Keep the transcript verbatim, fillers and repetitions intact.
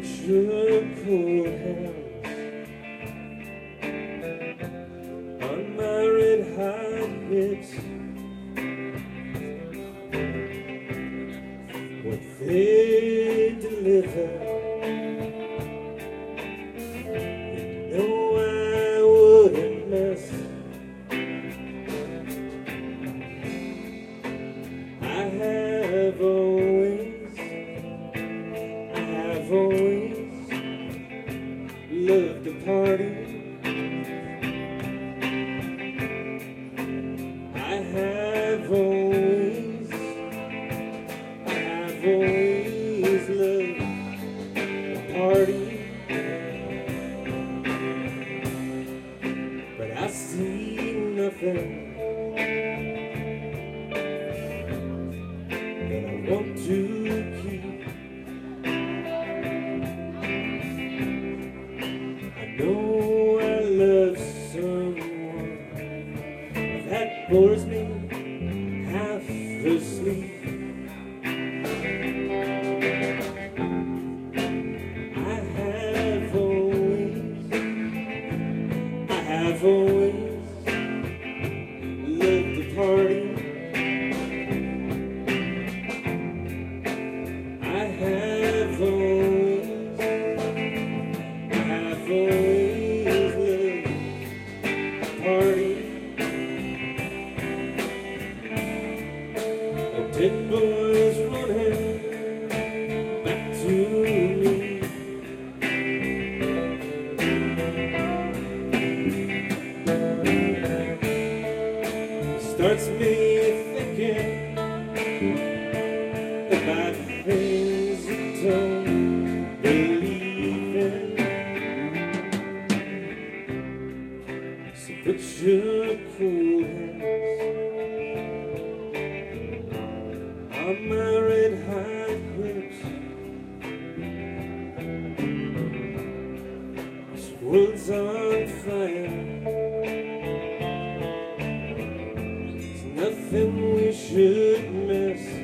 put your cold hands on my red hot hips. What they deliver, you know I wouldn't miss. I have always, I have always loved to party. I have always, I have always loved to party. But I see nothing that I want to keep. I know I love someone that bores me half asleep. I have always, I have always loved to party. I have always, I have always loved to party. A dead boy's running back to me. Starts me thinking about things you don't believe in. So put your cool hands on my red hot hips. This world's on fire. There's nothing we should miss.